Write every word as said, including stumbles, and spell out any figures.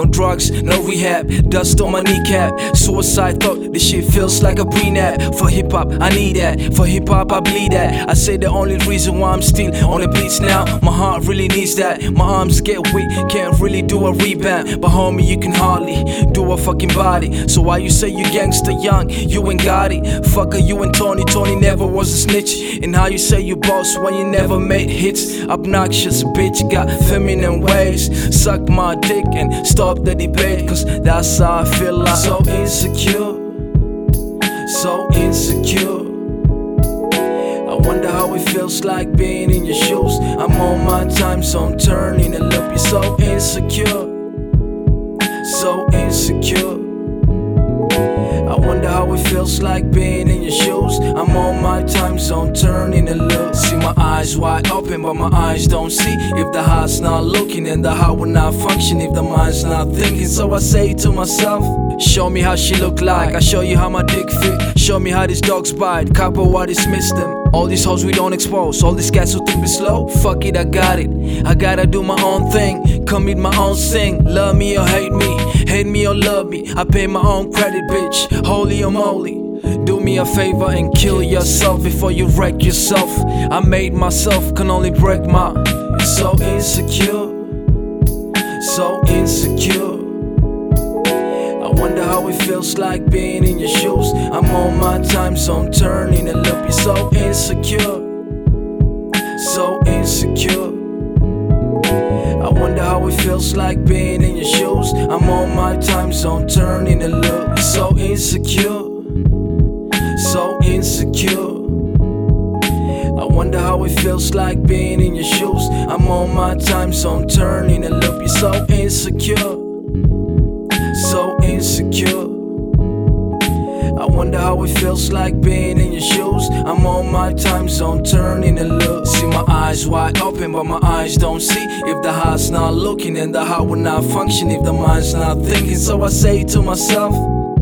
no drugs, no rehab, dust on my kneecap. Suicide thought, this shit feels like a prenup. For hip hop, I need that. For hip hop, I bleed that. I say the only reason why I'm still on the beats now, my heart really needs that. My arms get weak, can't really do a rebound, but homie, you can hardly do a fucking body. So why you say you gangster young, you ain't got it? Fucker, you and Tony, Tony never was a snitch. And how you say you boss when you never made hits? Obnoxious bitch, got feminine ways. Suck my dick and stop the debate, cause that's how I feel like. So insecure, so insecure. I wonder how it feels like being in your shoes. I'm on my time, so I'm turning a loop. You're so insecure, so insecure. I wonder how it feels like being in your shoes. I'm on my time zone, turning a look. See my eyes wide open, but my eyes don't see. If the heart's not looking, then the heart will not function. If the mind's not thinking, so I say to myself, show me how she look like, I show you how my dick fit. Show me how these dogs bite, copper why dismiss them. All these hoes we don't expose, all these cats who think we slow. Fuck it, I got it, I gotta do my own thing. Commit my own sing, love me or hate me, hate me or love me. I pay my own credit, bitch, holy or moly. Do me a favor and kill yourself before you wreck yourself. I made myself, can only break my. So insecure, so insecure. I wonder how it feels like being in your shoes. I'm on my time, so I'm turning a loop. You're so insecure, so insecure. I wonder how it feels like being in your shoes. I'm on my time, so I'm turning a loop. You're so insecure, so insecure. I wonder how it feels like being in your shoes. I'm on my time, so I'm turning a loop. You're so insecure, so insecure. I wonder how it feels like being in your shoes. I'm on my time zone, turning a look. See my eyes wide open, but my eyes don't see. If the heart's not looking, then the heart will not function. If the mind's not thinking, so I say to myself,